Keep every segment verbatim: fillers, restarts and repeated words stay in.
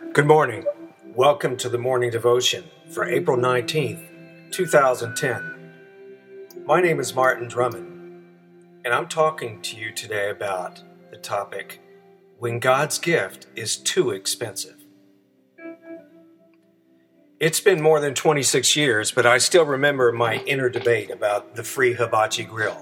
Good morning. Welcome to the morning devotion for April nineteenth, two thousand ten. My name is Martin Drummond, and I'm talking to you today about the topic, when God's gift is too expensive. It's been more than twenty-six years, but I still remember my inner debate about the free hibachi grill.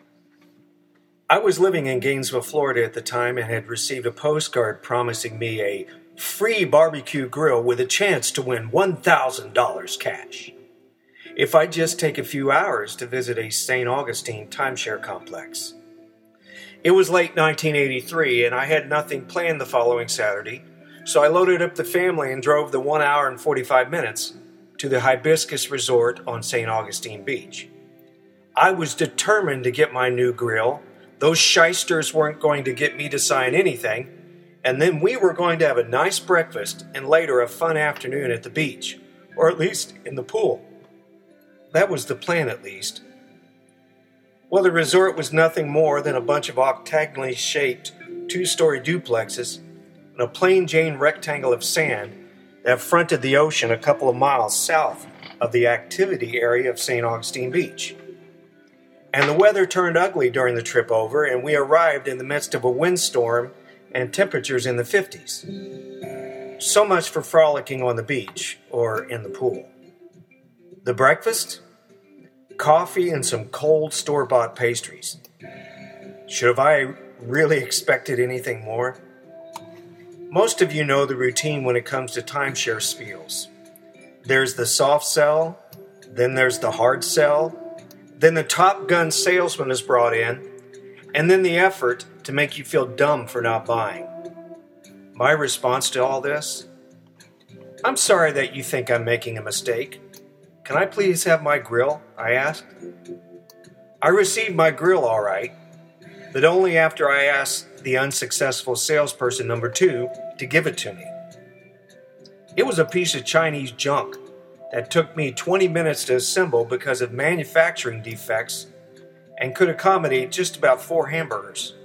I was living in Gainesville, Florida at the time and had received a postcard promising me a free barbecue grill with a chance to win one thousand dollars cash if I'd just take a few hours to visit a Saint Augustine timeshare complex. It was late nineteen eighty-three and I had nothing planned the following Saturday, so I loaded up the family and drove the one hour and forty-five minutes to the Hibiscus Resort on Saint Augustine Beach. I was determined to get my new grill. Those shysters weren't going to get me to sign anything, and then we were going to have a nice breakfast and later a fun afternoon at the beach, or at least in the pool. That was the plan, at least. Well, the resort was nothing more than a bunch of octagonally shaped two-story duplexes and a plain Jane rectangle of sand that fronted the ocean a couple of miles south of the activity area of Saint Augustine Beach. And the weather turned ugly during the trip over, and we arrived in the midst of a windstorm and temperatures in the fifties. So much for frolicking on the beach or in the pool. The breakfast? Coffee and some cold store-bought pastries. Should have I really expected anything more? Most of you know the routine when it comes to timeshare spiels. There's the soft sell, then there's the hard sell, then the Top Gun salesman is brought in, and then the effort to make you feel dumb for not buying. My response to all this? I'm sorry that you think I'm making a mistake. Can I please have my grill? I asked. I received my grill all right, but only after I asked the unsuccessful salesperson number two to give it to me. It was a piece of Chinese junk that took me twenty minutes to assemble because of manufacturing defects and could accommodate just about four hamburgers.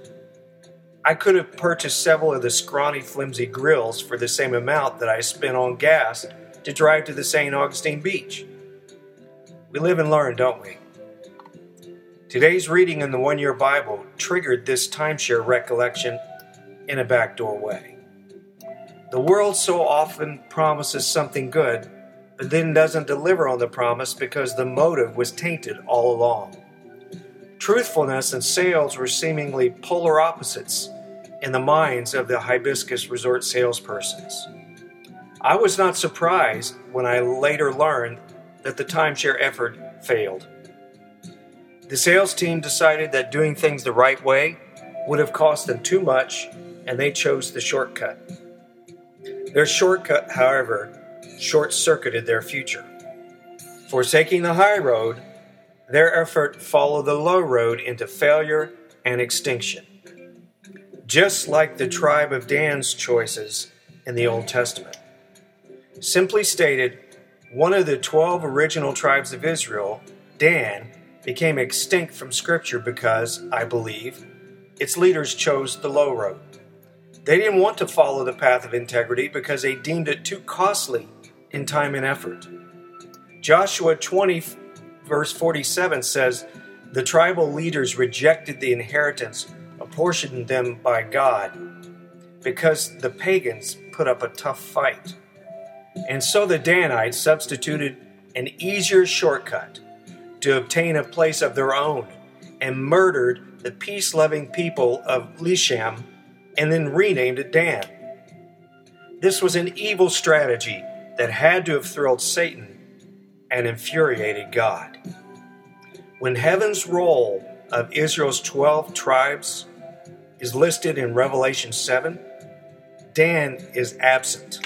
I could have purchased several of the scrawny, flimsy grills for the same amount that I spent on gas to drive to the Saint Augustine Beach. We live and learn, don't we? Today's reading in the One Year Bible triggered this timeshare recollection in a backdoor way. The world so often promises something good, but then doesn't deliver on the promise because the motive was tainted all along. Truthfulness and sales were seemingly polar opposites in the minds of the Hibiscus Resort salespersons. I was not surprised when I later learned that the timeshare effort failed. The sales team decided that doing things the right way would have cost them too much, and they chose the shortcut. Their shortcut, however, short-circuited their future. Forsaking the high road, their effort followed the low road into failure and extinction. Just like the tribe of Dan's choices in the Old Testament. Simply stated, one of the twelve original tribes of Israel, Dan, became extinct from Scripture because, I believe, its leaders chose the low road. They didn't want to follow the path of integrity because they deemed it too costly in time and effort. Joshua twenty, verse forty-seven says, the tribal leaders rejected the inheritance apportioned them by God because the pagans put up a tough fight. And so the Danites substituted an easier shortcut to obtain a place of their own and murdered the peace-loving people of Lisham and then renamed it Dan. This was an evil strategy that had to have thrilled Satan and infuriated God. When heaven's roll of Israel's twelve tribes is listed in Revelation seven, Dan is absent.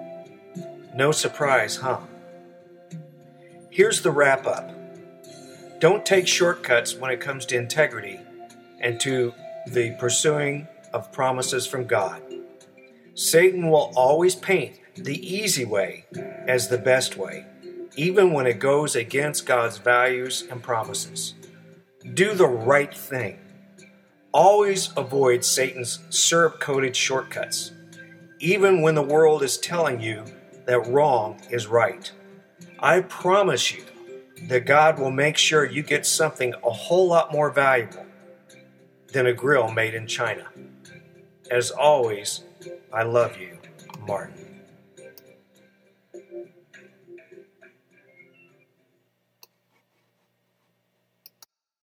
No surprise, huh? Here's the wrap-up. Don't take shortcuts when it comes to integrity and to the pursuing of promises from God. Satan will always paint the easy way as the best way, even when it goes against God's values and promises. Do the right thing. Always avoid Satan's syrup-coated shortcuts. even when the world is telling you that wrong is right. I promise you that God will make sure you get something a whole lot more valuable than a grill made in China. As always, I love you, Martin.